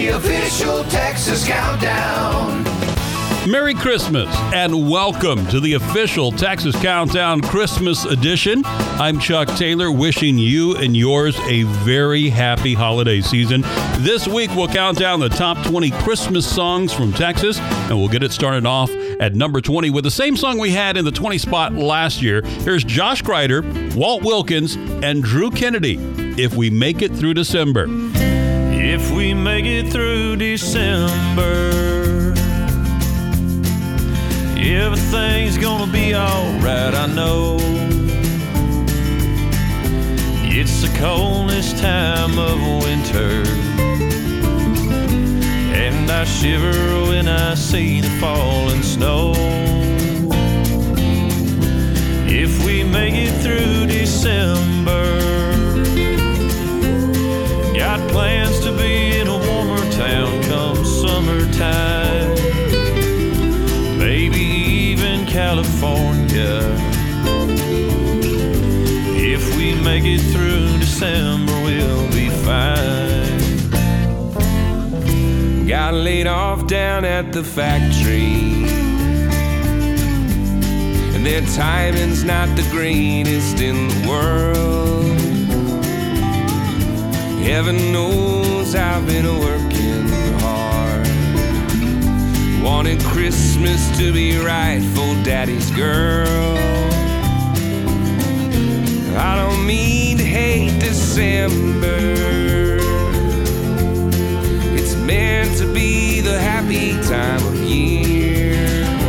the official Texas Countdown. Merry Christmas and welcome to the official Texas Countdown Christmas edition. I'm Chuck Taylor, wishing you and yours a very happy holiday season. This week we'll count down the top 20 Christmas songs from Texas, and we'll get it started off at number 20 with the same song we had in the 20 spot last year. Here's Josh Kreider, Walt Wilkins, and Drew Kennedy, If We Make It Through December. If we make it through December, everything's gonna be alright, I know. It's the coldest time of winter, and I shiver when I see the falling snow. If we make it through December, got plans to be in a warmer town come summertime. Maybe even California. If we make it through December, we'll be fine. Got laid off down at the factory, and their timing's not the greatest in the world. Heaven knows I've been working hard, wanted Christmas to be right for Daddy's girl. I don't mean to hate December, it's meant to be the happy time of year.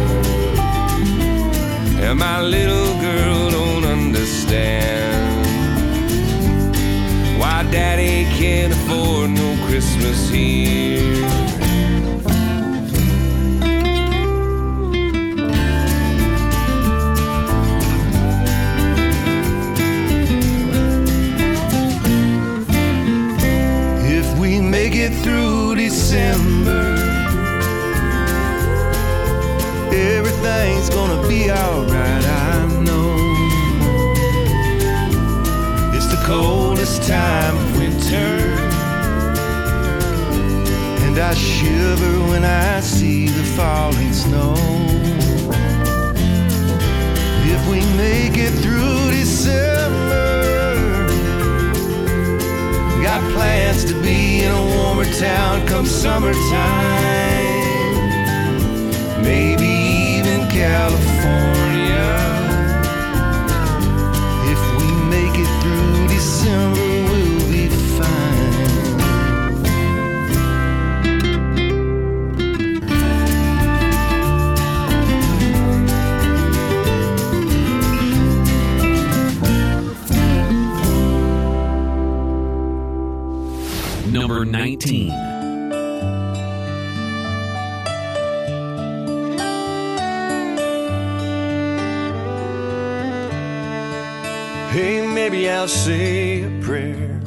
And my little girl don't understand why Daddy can't afford no Christmas here. Make it through December, everything's gonna be alright, I know. It's the coldest time of winter, and I shiver when I see the falling snow. If we make it through December, got plans to be in a warmer town come summertime. Maybe even California. If we make it through December, we'll be Number 19. Hey, maybe I'll say a prayer,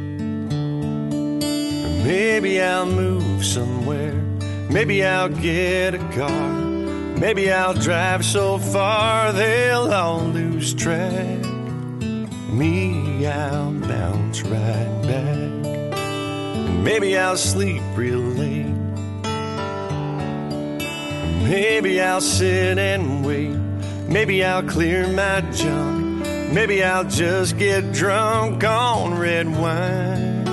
or maybe I'll move somewhere. Maybe I'll get a car, maybe I'll drive so far they'll all lose track. Me, I'll bounce right back. Maybe I'll sleep real late, maybe I'll sit and wait. Maybe I'll clear my junk, maybe I'll just get drunk on red wine.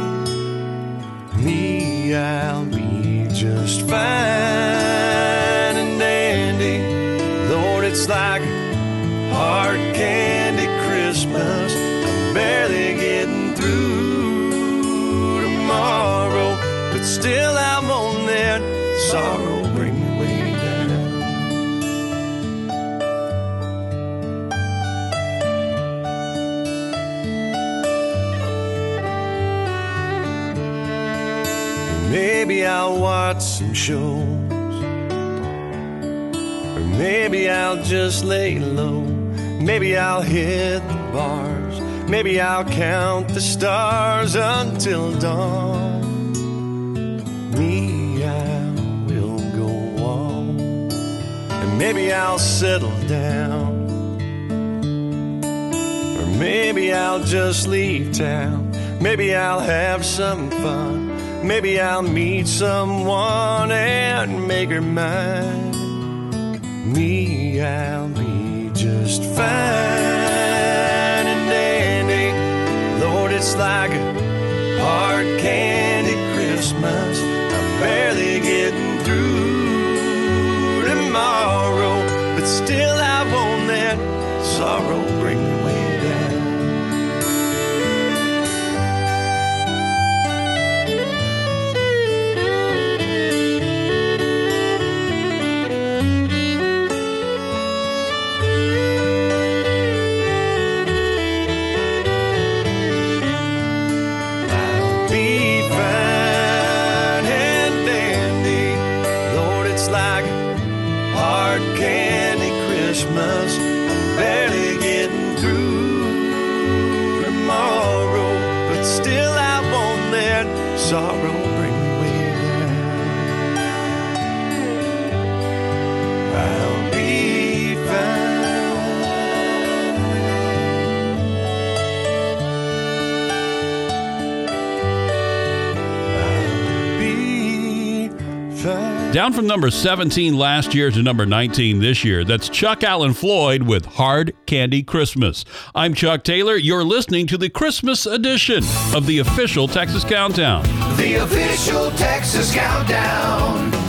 Me, I'll be just fine and dandy. Lord, it's like hard candy Christmas. I'm barely getting through tomorrow, but still I won't let sorrow bring me way down. Maybe I'll watch some shows, or maybe I'll just lay low. Maybe I'll hit the bars, maybe I'll count the stars until dawn. Me, I will go on, and maybe I'll settle down, or maybe I'll just leave town. Maybe I'll have some fun, Maybe I'll meet someone and make her mine. Me, I'll be just fine and dandy. Lord, it's like a hard candy Christmas. I'm barely getting through tomorrow, but still I won't let sorrow bring me way down. Christmas, I'm barely getting through tomorrow, but still I won't let sorrow bring me way down. I'll be fine. I'll be fine. Down from number 17 last year to number 19 this year. That's Chuck Allen Floyd with Hard Candy Christmas. I'm Chuck Taylor. You're listening to the Christmas edition of the official Texas Countdown. The official Texas Countdown.